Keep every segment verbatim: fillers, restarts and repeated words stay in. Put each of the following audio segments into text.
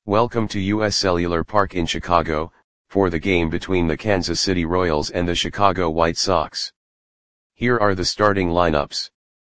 Welcome to U S Cellular Park in Chicago, for the game between the Kansas City Royals and the Chicago White Sox. Here are the starting lineups.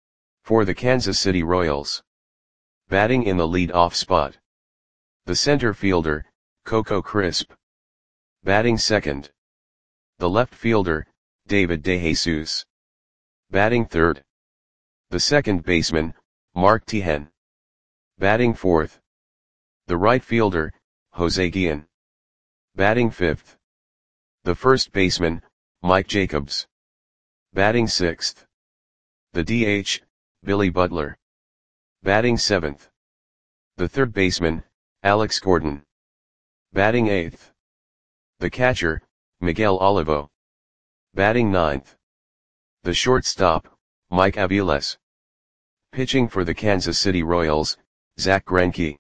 For the Kansas City Royals. Batting in the lead-off spot. The center fielder, Coco Crisp. Batting second. The left fielder, David DeJesus. Batting third. The second baseman, Mark Teahen. Batting fourth. The right fielder, Jose Guillen. Batting fifth. The first baseman, Mike Jacobs. Batting sixth. The D H, Billy Butler. Batting seventh. The third baseman, Alex Gordon. Batting eighth. The catcher, Miguel Olivo. Batting ninth. The shortstop, Mike Aviles. Pitching for the Kansas City Royals, Zack Greinke.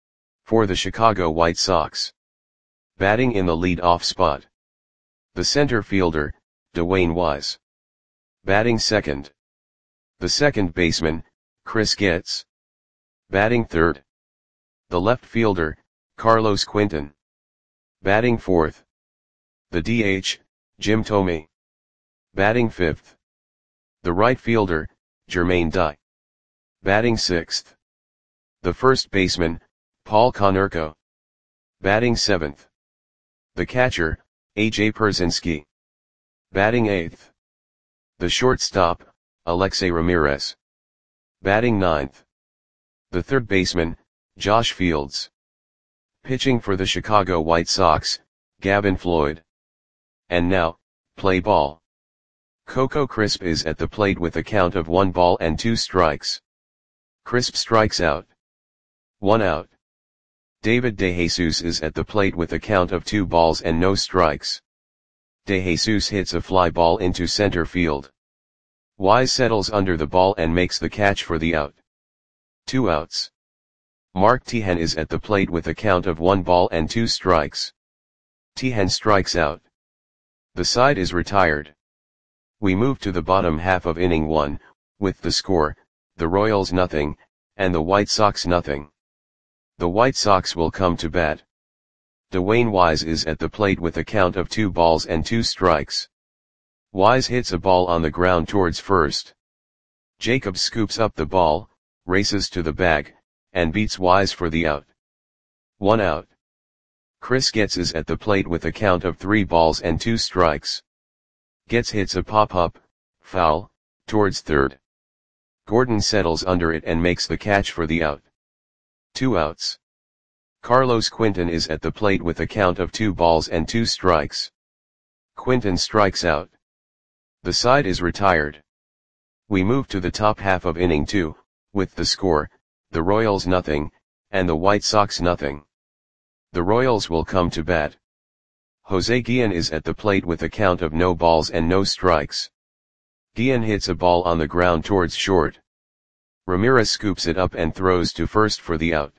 For the Chicago White Sox. Batting in the lead-off spot. The center fielder, Dwayne Wise. Batting second. The second baseman, Chris Getz. Batting third. The left fielder, Carlos Quentin. Batting fourth. The D H, Jim Thome. Batting fifth. The right fielder, Jermaine Dye. Batting sixth. The first baseman, Paul Konerko. Batting seventh. The catcher, A J Pierzynski. Batting eighth. The shortstop, Alexei Ramirez. Batting ninth. The third baseman, Josh Fields. Pitching for the Chicago White Sox, Gavin Floyd. And now, play ball. Coco Crisp is at the plate with a count of one ball and two strikes. Crisp strikes out. One out. David DeJesus is at the plate with a count of two balls and no strikes. DeJesus hits a fly ball into center field. Wise settles under the ball and makes the catch for the out. Two outs. Mark Teahen is at the plate with a count of one ball and two strikes. Teahen strikes out. The side is retired. We move to the bottom half of inning one, with the score, the Royals nothing, and the White Sox nothing. The White Sox will come to bat. Dwayne Wise is at the plate with a count of two balls and two strikes. Wise hits a ball on the ground towards first. Jacobs scoops up the ball, races to the bag, and beats Wise for the out. One out. Chris Getz is at the plate with a count of three balls and two strikes. Getz hits a pop-up, foul, towards third. Gordon settles under it and makes the catch for the out. Two outs. Carlos Quentin is at the plate with a count of two balls and two strikes. Quentin strikes out. The side is retired. We move to the top half of inning two, with the score, the Royals nothing, and the White Sox nothing. The Royals will come to bat. Jose Guillen is at the plate with a count of no balls and no strikes. Guillen hits a ball on the ground towards short. Ramirez scoops it up and throws to first for the out.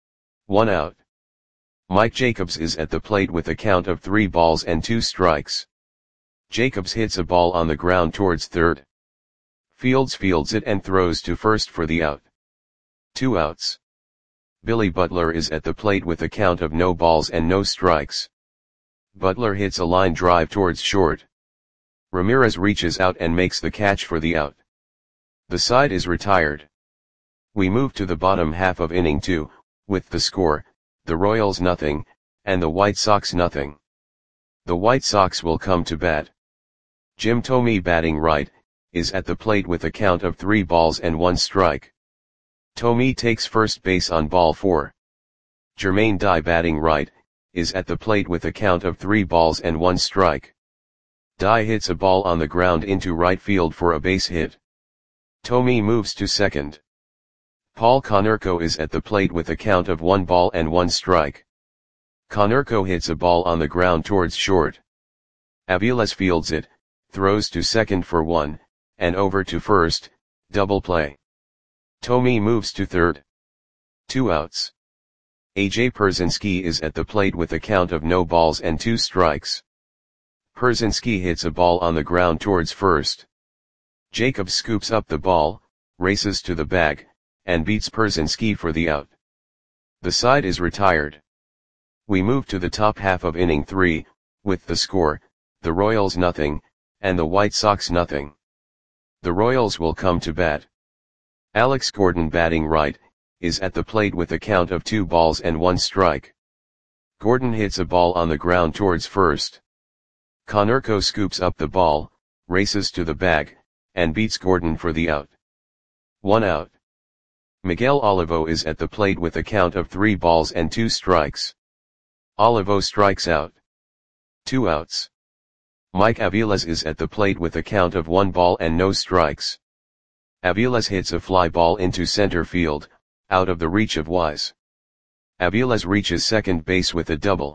One out. Mike Jacobs is at the plate with a count of three balls and two strikes. Jacobs hits a ball on the ground towards third. Fields fields it and throws to first for the out. Two outs. Billy Butler is at the plate with a count of no balls and no strikes. Butler hits a line drive towards short. Ramirez reaches out and makes the catch for the out. The side is retired. We move to the bottom half of inning two, with the score, the Royals nothing, and the White Sox nothing. The White Sox will come to bat. Jim Thome batting right, is at the plate with a count of three balls and one strike. Thome takes first base on ball four. Jermaine Dye batting right, is at the plate with a count of three balls and one strike. Dye hits a ball on the ground into right field for a base hit. Thome moves to second. Paul Konerko is at the plate with a count of one ball and one strike. Konerko hits a ball on the ground towards short. Aviles fields it, throws to second for one, and over to first, double play. Thome moves to third. Two outs. A J Pierzynski is at the plate with a count of no balls and two strikes. Pierzynski hits a ball on the ground towards first. Jacobs scoops up the ball, races to the bag, and beats Pierzynski for the out. The side is retired. We move to the top half of inning three, with the score, the Royals nothing, and the White Sox nothing. The Royals will come to bat. Alex Gordon, batting right, is at the plate with a count of two balls and one strike. Gordon hits a ball on the ground towards first. Konerko scoops up the ball, races to the bag, and beats Gordon for the out. One out. Miguel Olivo is at the plate with a count of three balls and two strikes. Olivo strikes out. Two outs. Mike Aviles is at the plate with a count of one ball and no strikes. Aviles hits a fly ball into center field, out of the reach of Wise. Aviles reaches second base with a double.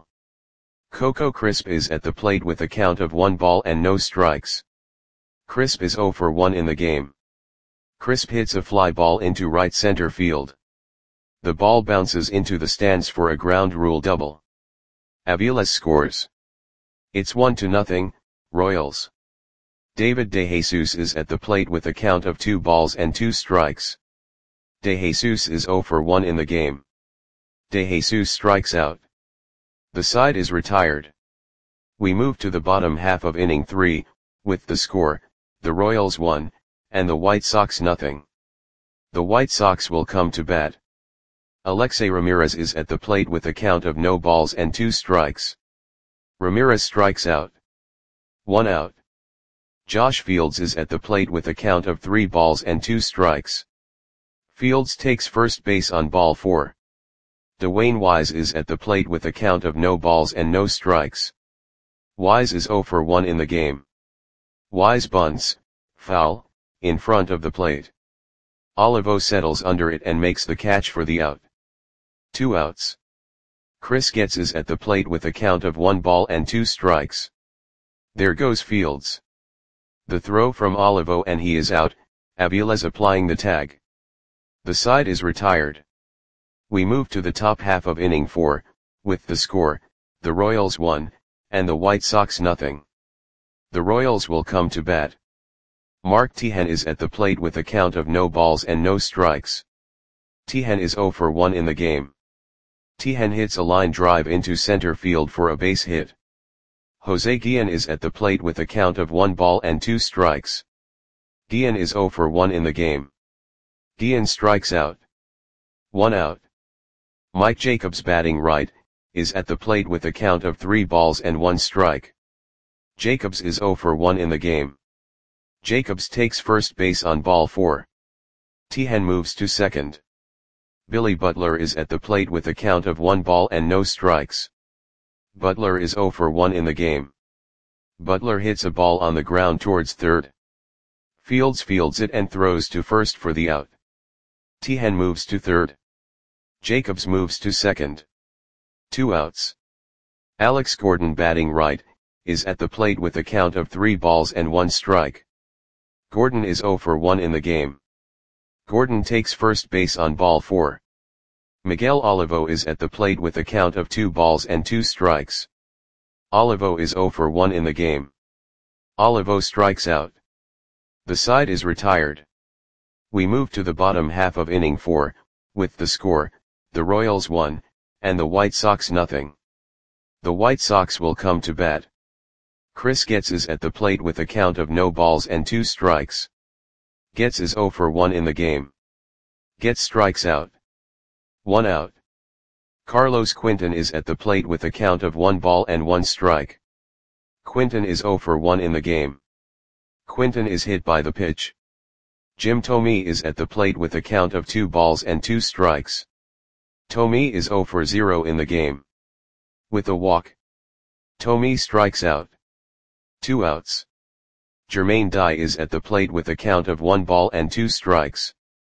Coco Crisp is at the plate with a count of one ball and no strikes. Crisp is zero for one in the game. Crisp hits a fly ball into right center field. The ball bounces into the stands for a ground rule double. Aviles scores. It's one to nothing, Royals. David DeJesus is at the plate with a count of two balls and two strikes. DeJesus is zero for one in the game. DeJesus strikes out. The side is retired. We move to the bottom half of inning three, with the score, the Royals one, and the White Sox nothing. The White Sox will come to bat. Alexei Ramirez is at the plate with a count of no balls and two strikes. Ramirez strikes out. One out. Josh Fields is at the plate with a count of three balls and two strikes. Fields takes first base on ball four. Dwayne Wise is at the plate with a count of no balls and no strikes. Wise is zero for one in the game. Wise bunts, foul, in front of the plate. Olivo settles under it and makes the catch for the out. Two outs. Chris Getz is at the plate with a count of one ball and two strikes. There goes Fields. The throw from Olivo and he is out, Aviles applying the tag. The side is retired. We move to the top half of inning four, with the score, the Royals one, and the White Sox nothing. The Royals will come to bat. Mark Teahen is at the plate with a count of no balls and no strikes. Teahen is zero for one in the game. Teahen hits a line drive into center field for a base hit. Jose Guillen is at the plate with a count of one ball and two strikes. Guillen is zero for one in the game. Guillen strikes out. One out. Mike Jacobs, batting right, is at the plate with a count of three balls and one strike. Jacobs is zero for one in the game. Jacobs takes first base on ball four. Teahen moves to second. Billy Butler is at the plate with a count of one ball and no strikes. Butler is zero for one in the game. Butler hits a ball on the ground towards third. Fields fields it and throws to first for the out. Teahen moves to third. Jacobs moves to second. Two outs. Alex Gordon, batting right, is at the plate with a count of three balls and one strike. Gordon is zero for one in the game. Gordon takes first base on ball four. Miguel Olivo is at the plate with a count of two balls and two strikes. Olivo is zero for one in the game. Olivo strikes out. The side is retired. We move to the bottom half of inning four, with the score, the Royals one, and the White Sox nothing. The White Sox will come to bat. Chris Getz is at the plate with a count of no balls and two strikes. Getz is zero for one in the game. Getz strikes out. One out. Carlos Quinton is at the plate with a count of one ball and one strike. Quinton is zero for one in the game. Quinton is hit by the pitch. Jim Thome is at the plate with a count of two balls and two strikes. Thome is zero for zero in the game. With a walk, Thome strikes out. Two outs. Jermaine Dye is at the plate with a count of one ball and two strikes.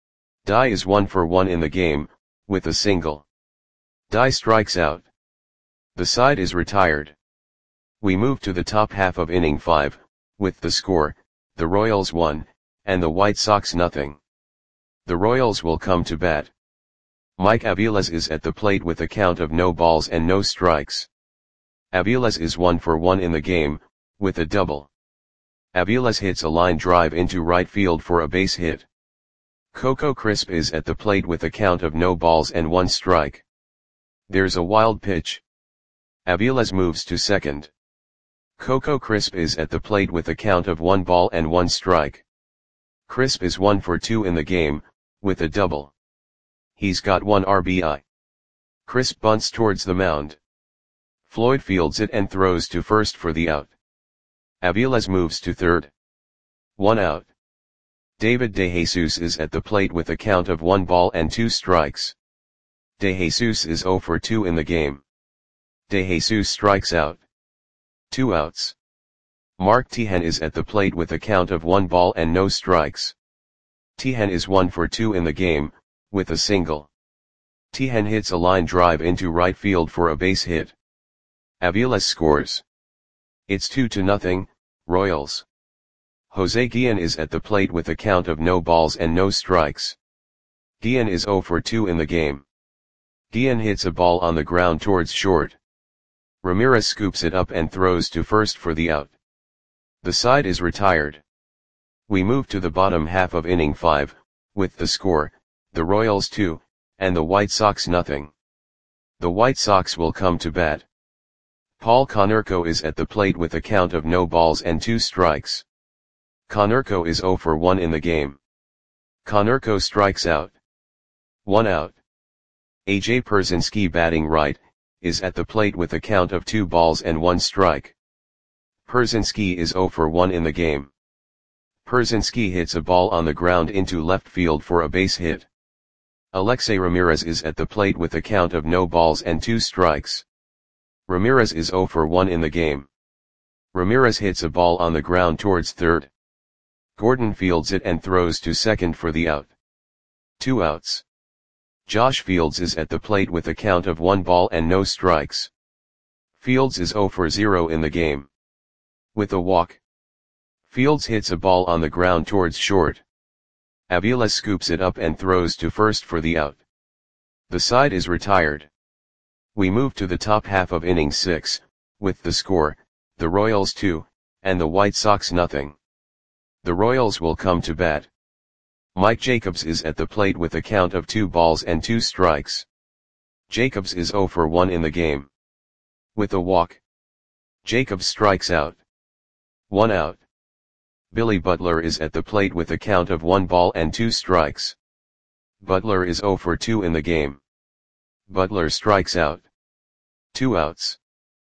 Dye is one for one in the game, with a single. Dye strikes out. The side is retired. We move to the top half of inning five, with the score, the Royals one, and the White Sox nothing. The Royals will come to bat. Mike Aviles is at the plate with a count of no balls and no strikes. Aviles is one for one in the game, with a double. Aviles hits a line drive into right field for a base hit. Coco Crisp is at the plate with a count of no balls and one strike. There's a wild pitch. Aviles moves to second. Coco Crisp is at the plate with a count of one ball and one strike. Crisp is one for two in the game, with a double. He's got one R B I. Crisp bunts towards the mound. Floyd fields it and throws to first for the out. Aviles moves to third. One out. David DeJesus is at the plate with a count of one ball and two strikes. DeJesus is zero for two in the game. DeJesus strikes out. Two outs. Mark Tejan is at the plate with a count of one ball and no strikes. Tejan is one for two in the game, with a single. Tejan hits a line drive into right field for a base hit. Aviles scores. It's two to nothing, Royals. Jose Guillen is at the plate with a count of no balls and no strikes. Guillen is zero for two in the game. Guillen hits a ball on the ground towards short. Ramirez scoops it up and throws to first for the out. The side is retired. We move to the bottom half of inning five, with the score, the Royals two, and the White Sox nothing. The White Sox will come to bat. Paul Konerko is at the plate with a count of no balls and two strikes. Konerko is zero for one in the game. Konerko strikes out. One out. A J Pierzynski batting right, is at the plate with a count of two balls and one strike. Pierzynski is zero for one in the game. Pierzynski hits a ball on the ground into left field for a base hit. Alexei Ramirez is at the plate with a count of no balls and two strikes. Ramirez is zero for one in the game. Ramirez hits a ball on the ground towards third. Gordon fields it and throws to second for the out. Two outs. Josh Fields is at the plate with a count of one ball and no strikes. Fields is zero for zero in the game. With a walk. Fields hits a ball on the ground towards short. Aviles scoops it up and throws to first for the out. The side is retired. We move to the top half of inning six, with the score, the Royals two, and the White Sox nothing. The Royals will come to bat. Mike Jacobs is at the plate with a count of two balls and two strikes. Jacobs is zero for one in the game. With a walk. Jacobs strikes out. One out. Billy Butler is at the plate with a count of one ball and two strikes. Butler is zero for two in the game. Butler strikes out. Two outs.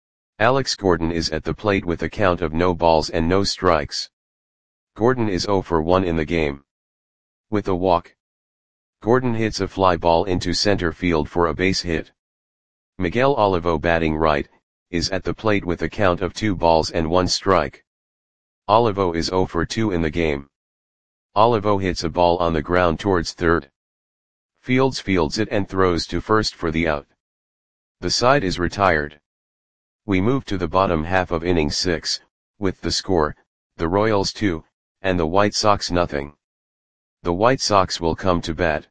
Alex Gordon is at the plate with a count of no balls and no strikes. Gordon is zero for one in the game. With a walk. Gordon hits a fly ball into center field for a base hit. Miguel Olivo batting right, is at the plate with a count of two balls and one strike. Olivo is zero for two in the game. Olivo hits a ball on the ground towards third. Fields fields it and throws to first for the out. The side is retired. We move to the bottom half of inning six, with the score, the Royals two, and the White Sox nothing. The White Sox will come to bat.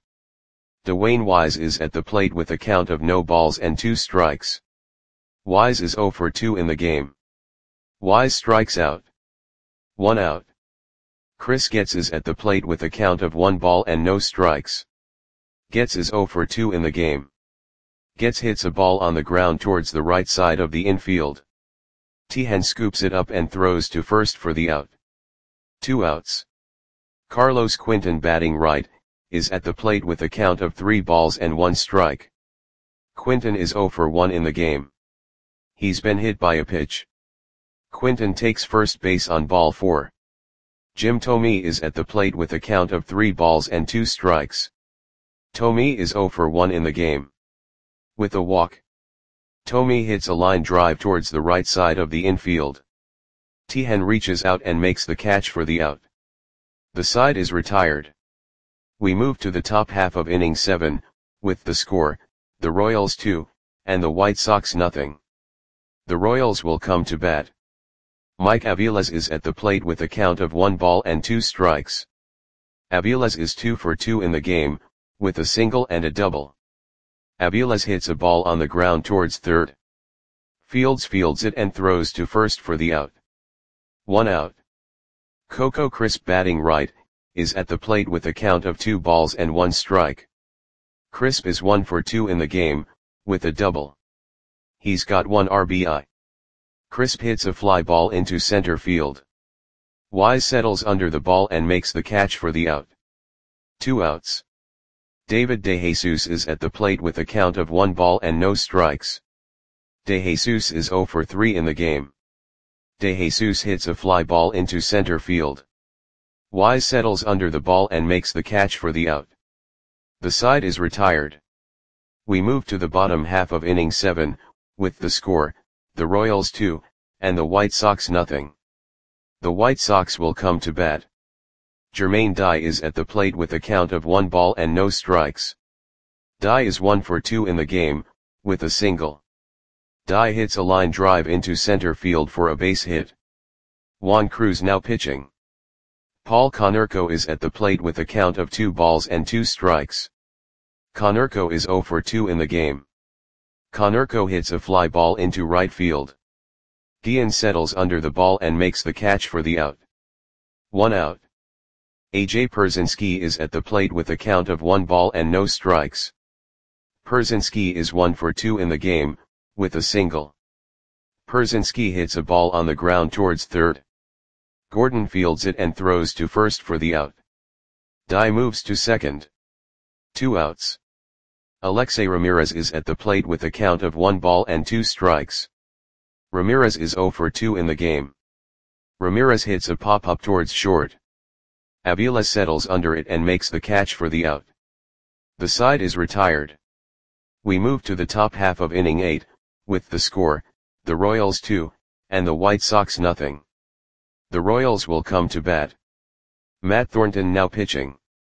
Dwayne Wise is at the plate with a count of no balls and two strikes. Wise is zero for two in the game. Wise strikes out. One out. Chris Getz is at the plate with a count of one ball and no strikes. Getz is zero for two in the game. Getz hits a ball on the ground towards the right side of the infield. Tejan scoops it up and throws to first for the out. Two outs. Carlos Quinton batting right, is at the plate with a count of three balls and one strike. Quinton is zero for one in the game. He's been hit by a pitch. Quinton takes first base on ball four. Jim Thome is at the plate with a count of three balls and two strikes. Thome is zero for one in the game. With a walk. Thome hits a line drive towards the right side of the infield. Tejan reaches out and makes the catch for the out. The side is retired. We move to the top half of inning seven, with the score, the Royals two, and the White Sox nothing. The Royals will come to bat. Mike Aviles is at the plate with a count of one ball and two strikes. Aviles is two for two in the game, with a single and a double. Aviles hits a ball on the ground towards third. Fields fields it and throws to first for the out. One out. Coco Crisp batting right, is at the plate with a count of two balls and one strike. Crisp is one for two in the game, with a double. He's got one R B I. Crisp hits a fly ball into center field. Wise settles under the ball and makes the catch for the out. Two outs. David DeJesus is at the plate with a count of one ball and no strikes. DeJesus is zero for three in the game. DeJesus hits a fly ball into center field. Wise settles under the ball and makes the catch for the out. The side is retired. We move to the bottom half of inning seven, with the score, the Royals two, and the White Sox nothing. The White Sox will come to bat. Jermaine Dye is at the plate with a count of one ball and no strikes. Dye is one for two in the game, with a single. Dye hits a line drive into center field for a base hit. Juan Cruz now pitching. Paul Konerko is at the plate with a count of two balls and two strikes. Konerko is zero for two in the game. Konerko hits a fly ball into right field. Guillen settles under the ball and makes the catch for the out. One out. A J Pierzynski is at the plate with a count of one ball and no strikes. Pierzynski is one for two in the game, with a single. Pierzynski hits a ball on the ground towards third. Gordon fields it and throws to first for the out. Dye moves to second. Two outs. Alexei Ramirez is at the plate with a count of one ball and two strikes. Ramirez is zero for two in the game. Ramirez hits a pop-up towards short. Avila settles under it and makes the catch for the out. The side is retired. We move to the top half of inning eight, with the score, the Royals two, and the White Sox nothing. The Royals will come to bat. Matt Thornton now pitching.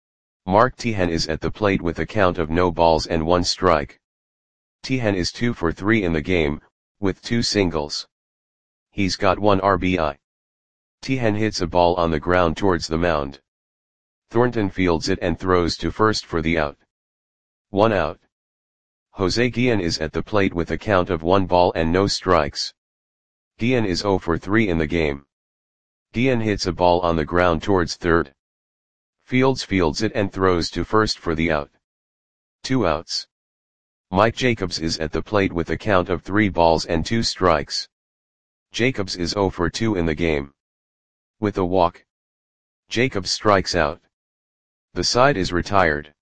Mark Teahen is at the plate with a count of no balls and one strike. Teahen is two for three in the game, with two singles. He's got one R B I. Teahen hits a ball on the ground towards the mound. Thornton fields it and throws to first for the out. One out. Jose Guillen is at the plate with a count of one ball and no strikes. Guillen is zero for three in the game. Guillen hits a ball on the ground towards third. Fields fields it and throws to first for the out. Two outs. Mike Jacobs is at the plate with a count of three balls and two strikes. Jacobs is zero for two in the game. With a walk, Jacobs strikes out. The side is retired.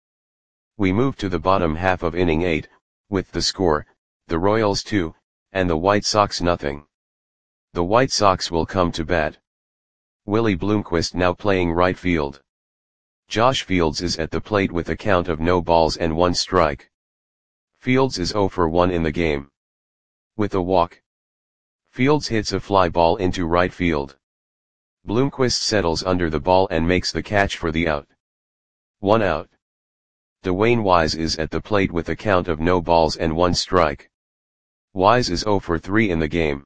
We move to the bottom half of inning eight, with the score, the Royals two, and the White Sox nothing. The White Sox will come to bat. Willie Bloomquist now playing right field. Josh Fields is at the plate with a count of no balls and one strike. Fields is zero for one in the game. With a walk, Fields hits a fly ball into right field. Bloomquist settles under the ball and makes the catch for the out. One out. Dwayne Wise is at the plate with a count of no balls and one strike. Wise is zero for three in the game.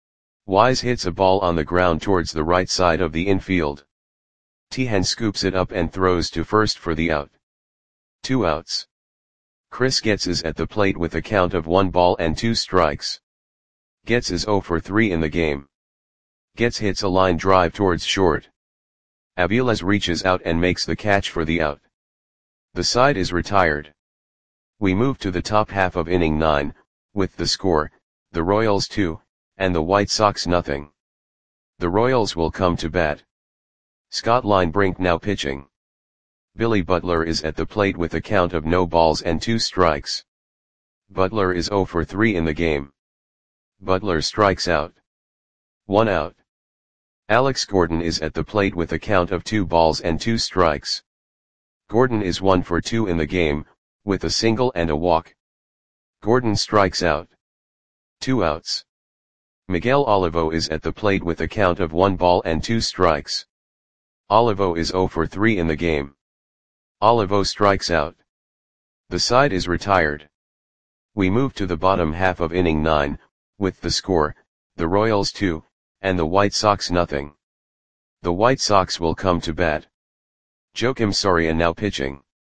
Wise hits a ball on the ground towards the right side of the infield. Teahen scoops it up and throws to first for the out. Two outs. Chris Getz is at the plate with a count of one ball and two strikes. Getz is zero for three in the game. Getz hits a line drive towards short. Aviles reaches out and makes the catch for the out. The side is retired. We move to the top half of inning nine, with the score, the Royals two, and the White Sox nothing. The Royals will come to bat. Scott Linebrink now pitching. Billy Butler is at the plate with a count of no balls and two strikes. Butler is zero for three in the game. Butler strikes out. One out. Alex Gordon is at the plate with a count of two balls and two strikes. Gordon is one for two in the game, with a single and a walk. Gordon strikes out. Two outs. Miguel Olivo is at the plate with a count of one ball and two strikes. Olivo is zero for three in the game. Olivo strikes out. The side is retired. We move to the bottom half of inning nine, with the score, the Royals two, and the White Sox nothing. The White Sox will come to bat. Joakim Soria now pitching.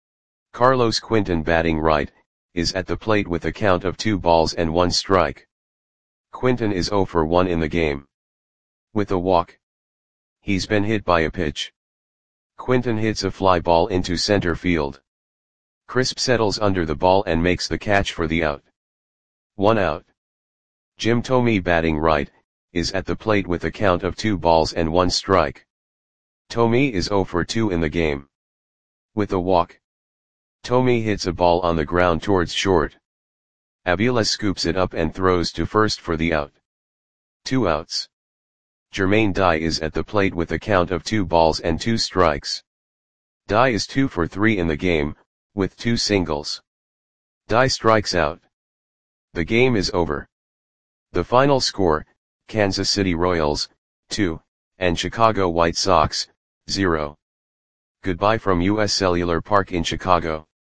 Carlos Quinton batting right, is at the plate with a count of two balls and one strike. Quinton is zero for one in the game. With a walk. He's been hit by a pitch. Quinton hits a fly ball into center field. Crisp settles under the ball and makes the catch for the out. One out. Jim Thome batting right, is at the plate with a count of two balls and one strike. Thome is zero for two in the game. With a walk, Thome hits a ball on the ground towards short. Avila scoops it up and throws to first for the out. Two outs. Jermaine Dye is at the plate with a count of two balls and two strikes. Dye is two for three in the game, with two singles. Dye strikes out. The game is over. The final score, Kansas City Royals, two, and Chicago White Sox, zero. Goodbye from U S Cellular Park in Chicago.